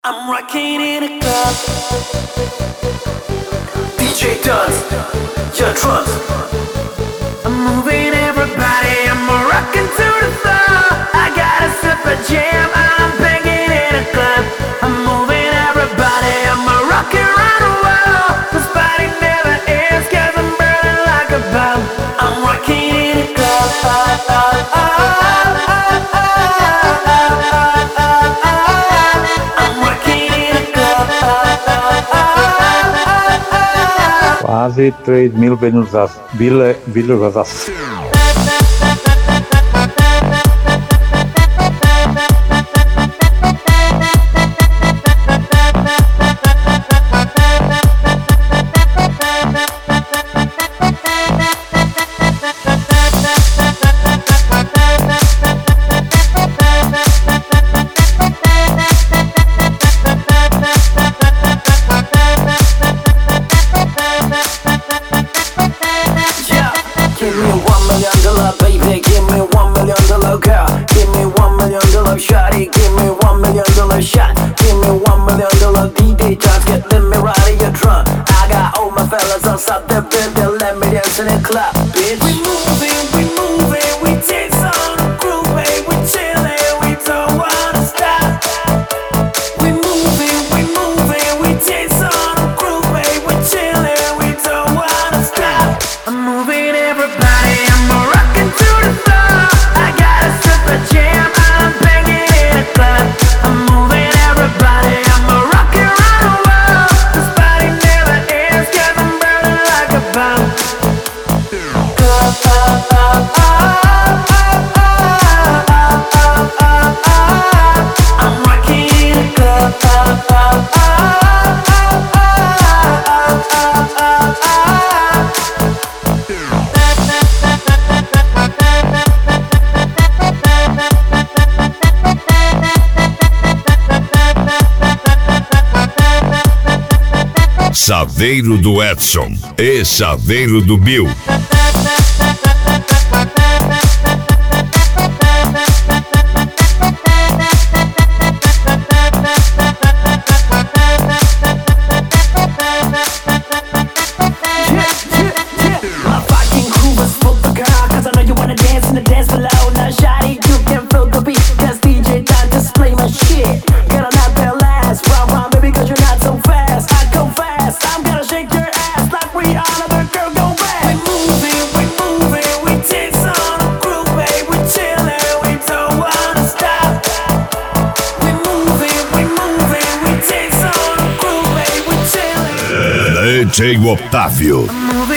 I'm rocking in a club. DJ does your drums. I'm moving everybody. I'm rocking to the floor. I got a super jam. I'm banging in a club. I'm moving everybody. I'm rocking around the world. This party never ends 'cause I'm burning like a bomb. I'm rocking in a club. Quase 3.000 visualizações. Give me $1 million, baby. Give me $1 million, girl. Give me $1 million, shawty. Give me $1 million shot. Give me $1 million, DJ. Just let me ride your drum. I got all my fellas outside the building. Let me dance in the club, bitch. We moving, we take some groove, baby. We chillin', we don't wanna stop. We moving, we take some groove, baby. We chillin', we don't wanna stop. I'm moving everybody, I'm rocking to the floor. I got a super jam, I'm banging in a club. I'm moving everybody, I'm rocking around the world. This party never ends 'cause I'm burning like a bomb. I'm rocking in a club. Chaveiro do Edson e Chaveiro do Bill. My fucking crew is full of girl, 'cause I know you wanna dance in the dance below. Now shawty, you can feel the beat, 'cause DJ done display my shit. Gotta not that last round, baby, 'cause you're not so fast. I go fast, I'm gonna shake your ass like we all other girl go back. We moving, we take some groove, baby. We chillin', we don't wanna stop. We moving, we take some groove, baby. We chillin'. DJ Otávio. I'm moving